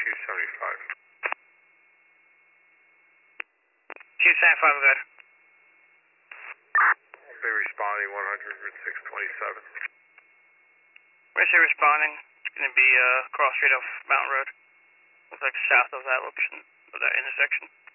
275, good. I'll be responding 100 Route 627. When I say responding, it's going to be across straight off Mountain Road. Looks like south of that location, of that intersection.